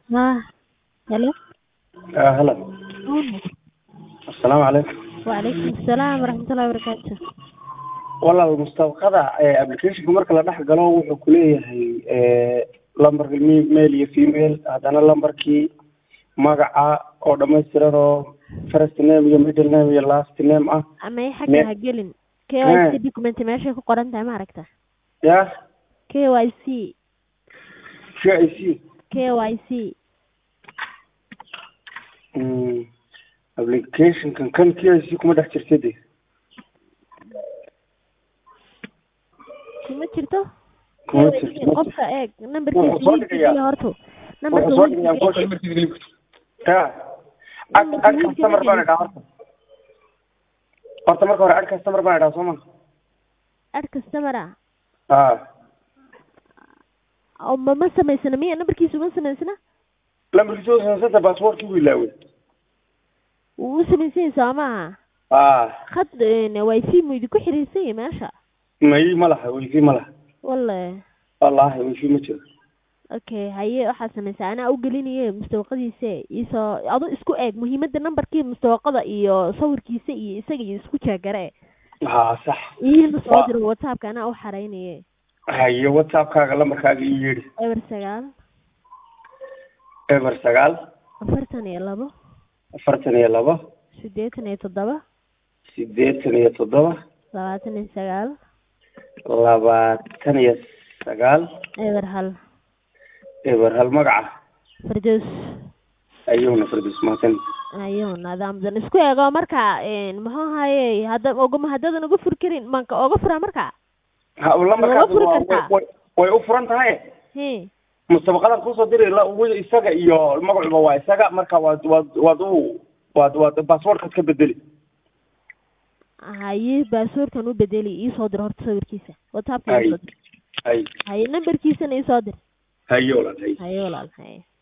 ها هلو هلا. قول. السلام عليكم. وعليكم السلام ورحمة الله وبركاته. والله المستوقعة ابلكيشنka marka la dhex galo wuxuu ku leeyahay lambarka male iyo female hadana lambarkii magaca oo dhameystiran oo first name iyo middle name iyo last name ah ama ay xagga ha gelin KYC document meesha ku qoran tahay ma aragta ya KYC applicationkan kan KYC kuma dhex jirtay kuma jirto kuma jirto qofka eeg numberkiisa horto ad customer baan idhaa horta marka hore ad customer baan idhaa sooma ad customer ah ma samaysana miya numberkiisa uma samaysana lambarkiisa samaysanta passportkii wuu ilaaway wuu samaysay soo maaha khad wifi mu idinku xiriirsan yahay meesha may malaha wifi malaha wallahi wifi ma jiro okay haye waxaa samaysaa anaa u gelinaye mustawaqadiisa isoo adu isku eeg muhiimada numberkii mustawaqada iyo sawirkiisa iyo isaga iyo isku jaagare sax iyo soo dir WhatsApp-ka anaa u xareynaye haye WhatsApp-kaaga lambarkaaga ii yeedhi eber 9 42 42 87 29 eber hal magaca Firdaws ayuuna Firdaws maasan ayuuna nidaamdan isku eego marka muxuu haye hadda ugu furkirin manka ugu fura marka lambarkaas way u furan tahay mustaqbalkan ku soo diray isaga iyo magacuba waa isaga marka waad passwordka ka bedeli haye passwordkan u bedeli ii soo dir horta sawirkiisa WhatsApp-ka haye numberkiisa ii soo dir haye walaal haye